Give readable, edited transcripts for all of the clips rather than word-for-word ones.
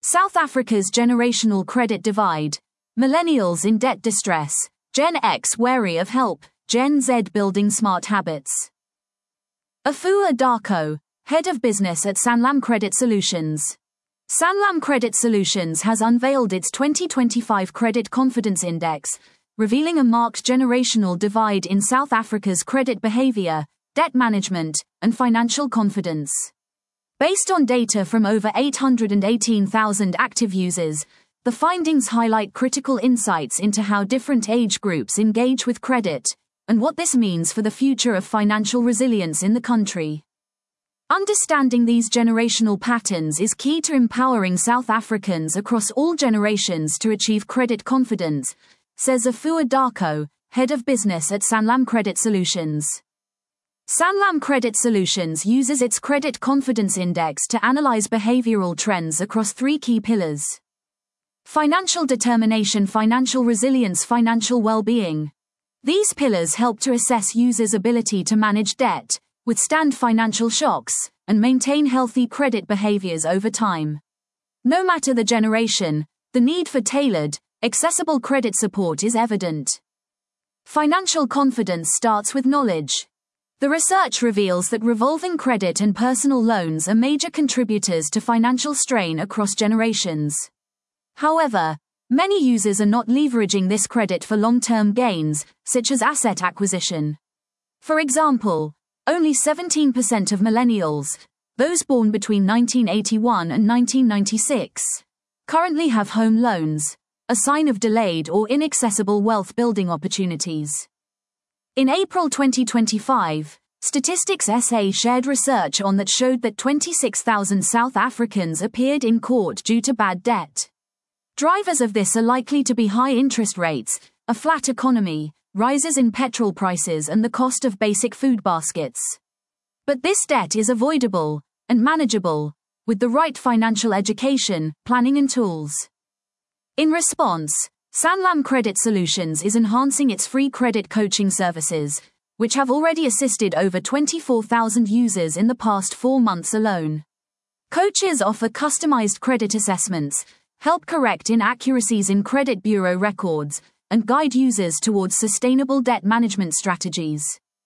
South Africa's generational credit divide. Millennials in debt distress. Gen X wary of help. Gen Z building smart habits. Afua Darko, head of business at Sanlam Credit Solutions. Sanlam Credit Solutions has unveiled its 2025 Credit Confidence Index, revealing a marked generational divide in South Africa's credit behavior, debt management, and financial confidence. Based on data from over 818,000 active users, the findings highlight critical insights into how different age groups engage with credit, and what this means for the future of financial resilience in the country. Understanding these generational patterns is key to empowering South Africans across all generations to achieve credit confidence, says Afua Darko, head of business at Sanlam Credit Solutions. Sanlam Credit Solutions uses its Credit Confidence Index to analyze behavioral trends across three key pillars: financial determination, financial resilience, financial well-being. These pillars help to assess users' ability to manage debt, withstand financial shocks, and maintain healthy credit behaviors over time. No matter the generation, the need for tailored, accessible credit support is evident. Financial confidence starts with knowledge. The research reveals that revolving credit and personal loans are major contributors to financial strain across generations. However, many users are not leveraging this credit for long-term gains, such as asset acquisition. For example, only 17% of millennials, those born between 1981 and 1996, currently have home loans, a sign of delayed or inaccessible wealth building opportunities. In April 2025, Statistics SA shared research that showed that 26,000 South Africans appeared in court due to bad debt. Drivers of this are likely to be high interest rates, a flat economy, rises in petrol prices, and the cost of basic food baskets. But this debt is avoidable and manageable with the right financial education, planning, and tools. In response, Sanlam Credit Solutions is enhancing its free credit coaching services, which have already assisted over 24,000 users in the past 4 months alone. Coaches offer customized credit assessments, help correct inaccuracies in credit bureau records, and guide users towards sustainable debt management strategies.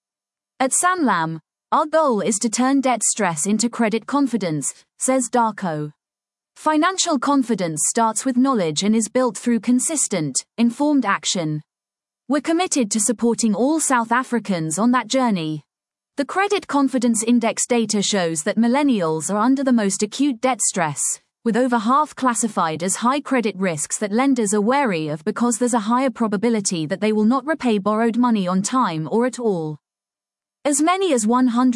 At Sanlam, our goal is to turn debt stress into credit confidence, says Darko. Financial confidence starts with knowledge and is built through consistent, informed action. We're committed to supporting all South Africans on that journey. The Credit Confidence Index data shows that millennials are under the most acute debt stress, with over half classified as high credit risks that lenders are wary of because there's a higher probability that they will not repay borrowed money on time or at all. As many as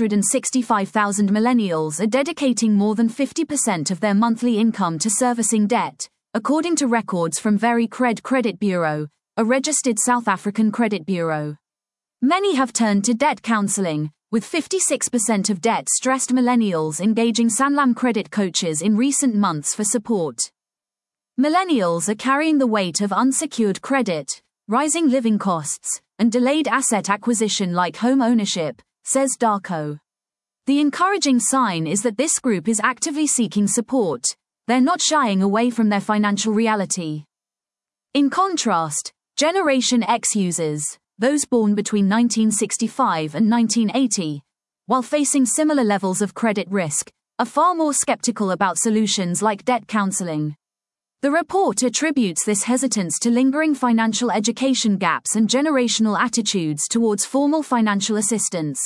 165,000 millennials are dedicating more than 50% of their monthly income to servicing debt, according to records from VeryCred Credit Bureau, a registered South African credit bureau. Many have turned to debt counseling, with 56% of debt-stressed millennials engaging Sanlam credit coaches in recent months for support. Millennials are carrying the weight of unsecured credit, rising living costs, and delayed asset acquisition like home ownership, says Darko. The encouraging sign is that this group is actively seeking support. They're not shying away from their financial reality. In contrast, Generation X users, those born between 1965 and 1980, while facing similar levels of credit risk, are far more skeptical about solutions like debt counseling. The report attributes this hesitance to lingering financial education gaps and generational attitudes towards formal financial assistance.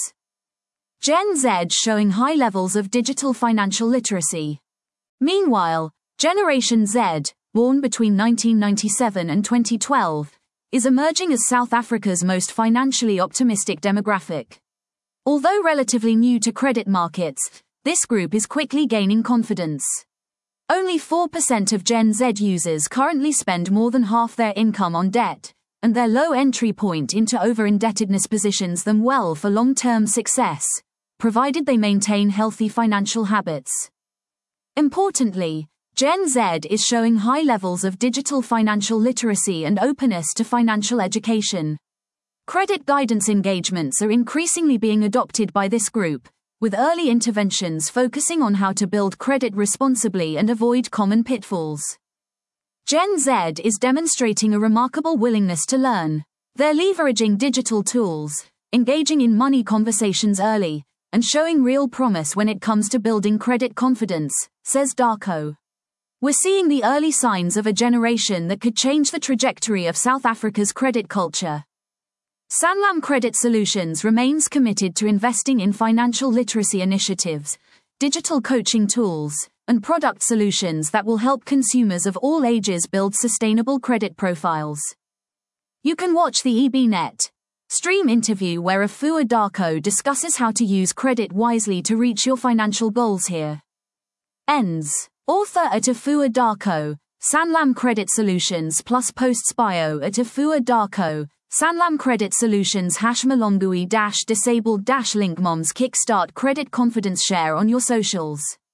Gen Z showing high levels of digital financial literacy. Meanwhile, Generation Z, born between 1997 and 2012, is emerging as South Africa's most financially optimistic demographic. Although relatively new to credit markets, this group is quickly gaining confidence. Only 4% of Gen Z users currently spend more than half their income on debt, and their low entry point into over-indebtedness positions them well for long-term success, provided they maintain healthy financial habits. Importantly, Gen Z is showing high levels of digital financial literacy and openness to financial education. Credit guidance engagements are increasingly being adopted by this group, with early interventions focusing on how to build credit responsibly and avoid common pitfalls. Gen Z is demonstrating a remarkable willingness to learn. They're leveraging digital tools, engaging in money conversations early, and showing real promise when it comes to building credit confidence, says Darko. We're seeing the early signs of a generation that could change the trajectory of South Africa's credit culture. Sanlam Credit Solutions remains committed to investing in financial literacy initiatives, digital coaching tools, and product solutions that will help consumers of all ages build sustainable credit profiles. You can watch the EBNet stream interview where Afua Darko discusses how to use credit wisely to reach your financial goals here. Ends. Author at Afua Darko, Sanlam Credit Solutions plus posts bio at Afua Darko, Sanlam Credit Solutions #Malongui-disabled-link moms kickstart credit confidence share on your socials.